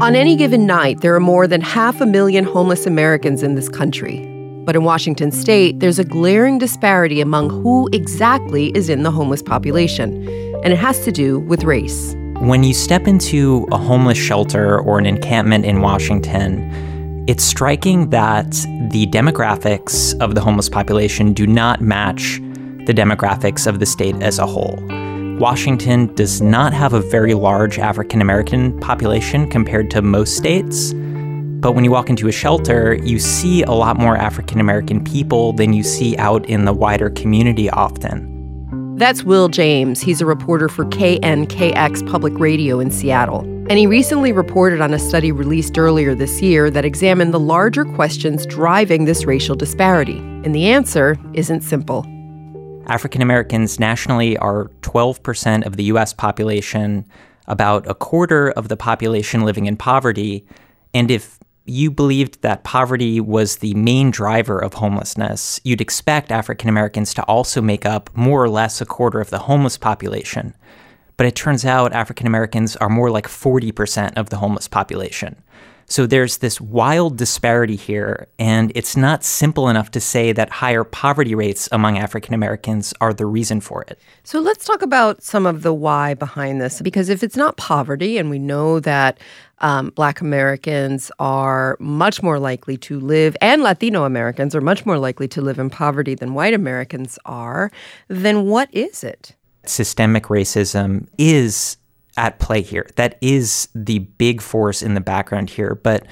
On any given night, there are more than 500,000 homeless Americans in this country. But in Washington state, there's a glaring disparity among who exactly is in the homeless population, and it has to do with race. When you step into a homeless shelter or an encampment in Washington, it's striking that the demographics of the homeless population do not match the demographics of the state as a whole. Washington does not have a very large African American population compared to most states. But when you walk into a shelter, you see a lot more African American people than you see out in the wider community often. That's Will James. He's a reporter for KNKX Public Radio in Seattle. And he recently reported on a study released earlier this year that examined the larger questions driving this racial disparity. And the answer isn't simple. African Americans nationally are 12% of the U.S. population, about a quarter of the population living in poverty. And if you believed that poverty was the main driver of homelessness, you'd expect African Americans to also make up more or less a quarter of the homeless population. But it turns out African Americans are more like 40% of the homeless population. So there's this wild disparity here, and it's not simple enough to say that higher poverty rates among African Americans are the reason for it. So let's talk about some of the why behind this, because if it's not poverty, and we know that Black Americans are much more likely to live, and Latino Americans are much more likely to live in poverty than white Americans are, then what is it? Systemic racism is at play here. That is the big force in the background here. But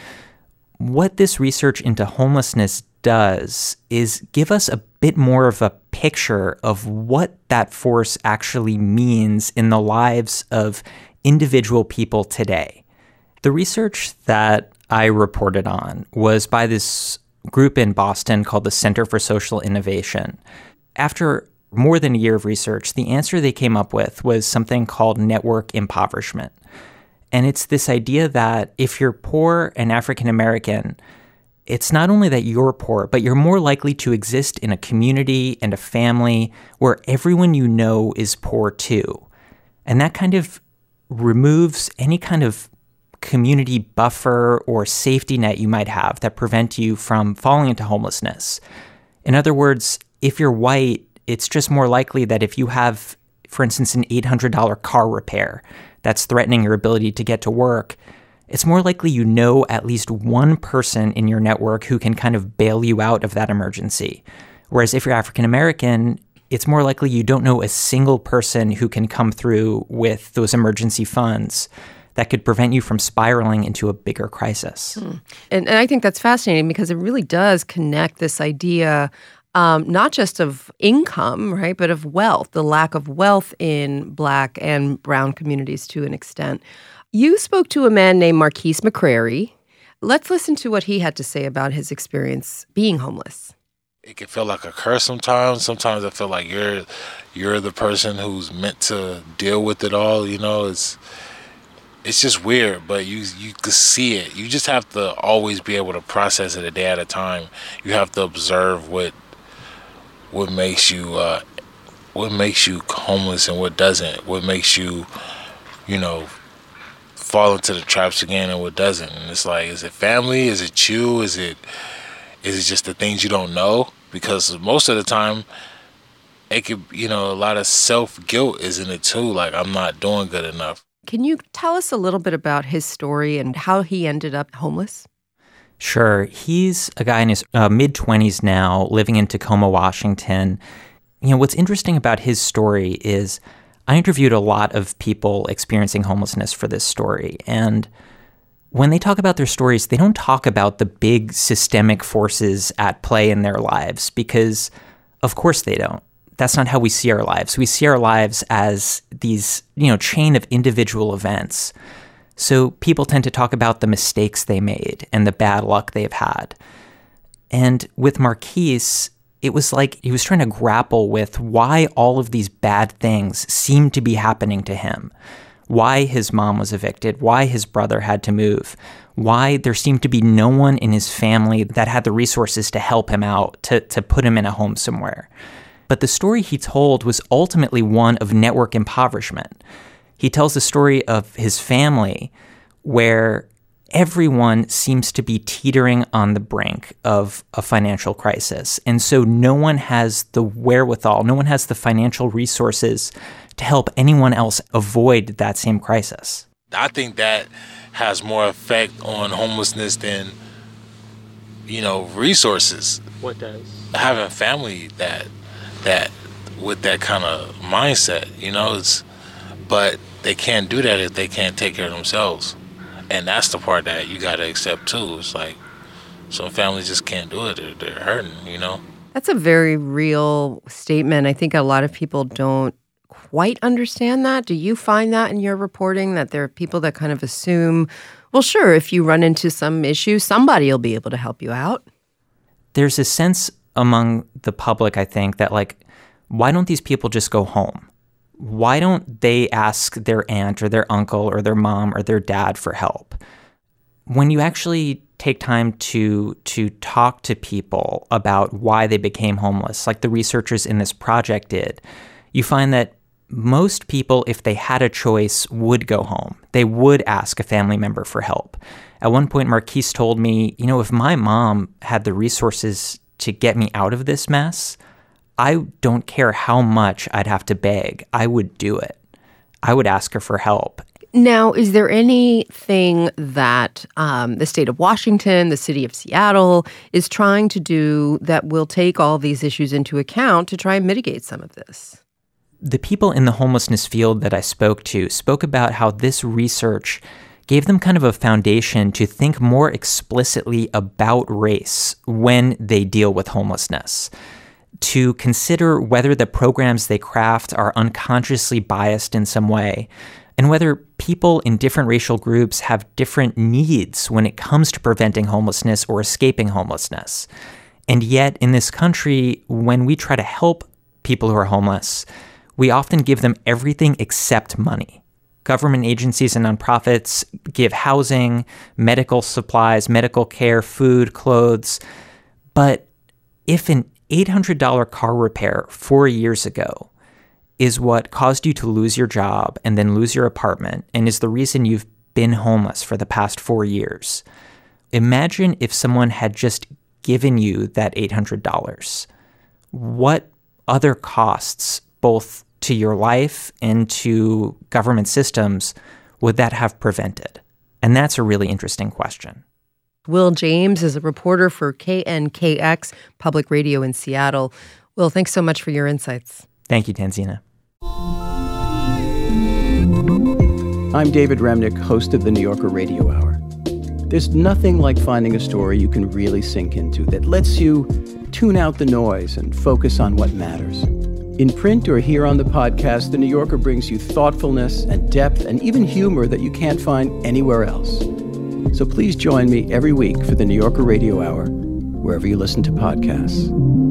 what this research into homelessness does is give us a bit more of a picture of what that force actually means in the lives of individual people today. The research that I reported on was by this group in Boston called the Center for Social Innovation. After more than a year of research, the answer they came up with was something called network impoverishment. And it's this idea that if you're poor and African American, it's not only that you're poor, but you're more likely to exist in a community and a family where everyone you know is poor too. And that kind of removes any kind of community buffer or safety net you might have that prevent you from falling into homelessness. In other words, if you're white, it's just more likely that if you have, for instance, an $800 car repair that's threatening your ability to get to work, it's more likely you know at least one person in your network who can kind of bail you out of that emergency. Whereas if you're African American, it's more likely you don't know a single person who can come through with those emergency funds that could prevent you from spiraling into a bigger crisis. And I think that's fascinating because it really does connect this idea not just of income, right, but of wealth, the lack of wealth in Black and brown communities to an extent. You spoke to a man named Marquise McCrary. Let's listen to what he had to say about his experience being homeless. It can feel like a curse sometimes. Sometimes I feel like you're the person who's meant to deal with it all. You know, it's just weird, but you can see it. You just have to always be able to process it a day at a time. You have to observe what makes you homeless and what doesn't. What makes you, fall into the traps again and what doesn't. And it's like, is it family? Is it you? Is it just the things you don't know? Because most of the time, it could, a lot of self-guilt is in it too. Like, I'm not doing good enough. Can you tell us a little bit about his story and how he ended up homeless? Sure. He's a guy in his mid-20s now, living in Tacoma, Washington. What's interesting about his story is I interviewed a lot of people experiencing homelessness for this story. And when they talk about their stories, they don't talk about the big systemic forces at play in their lives because, of course, they don't. That's not how we see our lives. We see our lives as these, chain of individual events. So people tend to talk about the mistakes they made and the bad luck they've had. And with Marquise, it was like he was trying to grapple with why all of these bad things seemed to be happening to him. Why his mom was evicted, why his brother had to move, why there seemed to be no one in his family that had the resources to help him out, to put him in a home somewhere. But the story he told was ultimately one of network impoverishment. He tells the story of his family where everyone seems to be teetering on the brink of a financial crisis. And so no one has the wherewithal, no one has the financial resources to help anyone else avoid that same crisis. I think that has more effect on homelessness than, resources. What does? Having family that with that kind of mindset, but they can't do that if they can't take care of themselves. And that's the part that you got to accept too. It's like some families just can't do it. They're hurting, That's a very real statement. I think a lot of people don't quite understand that. Do you find that in your reporting, that there are people that kind of assume, well, sure, if you run into some issue, somebody will be able to help you out? There's a sense among the public, I think, that why don't these people just go home? Why don't they ask their aunt or their uncle or their mom or their dad for help? When you actually take time to talk to people about why they became homeless, like the researchers in this project did, you find that most people, if they had a choice, would go home. They would ask a family member for help. At one point, Marquise told me, if my mom had the resources to get me out of this mess, I don't care how much I'd have to beg. I would do it. I would ask her for help. Now, is there anything that the state of Washington, the city of Seattle is trying to do that will take all these issues into account to try and mitigate some of this? The people in the homelessness field that I spoke to spoke about how this research gave them kind of a foundation to think more explicitly about race when they deal with homelessness, to consider whether the programs they craft are unconsciously biased in some way, and whether people in different racial groups have different needs when it comes to preventing homelessness or escaping homelessness. And yet, in this country, when we try to help people who are homeless, we often give them everything except money. Government agencies and nonprofits give housing, medical supplies, medical care, food, clothes. But if an $800 car repair 4 years ago is what caused you to lose your job and then lose your apartment and is the reason you've been homeless for the past 4 years, imagine if someone had just given you that $800. What other costs, both to your life and to government systems, would that have prevented? And that's a really interesting question. Will James is a reporter for KNKX Public Radio in Seattle. Will, thanks so much for your insights. Thank you, Tanzina. I'm David Remnick, host of the New Yorker Radio Hour. There's nothing like finding a story you can really sink into that lets you tune out the noise and focus on what matters. In print or here on the podcast, The New Yorker brings you thoughtfulness and depth and even humor that you can't find anywhere else. So please join me every week for the New Yorker Radio Hour, wherever you listen to podcasts.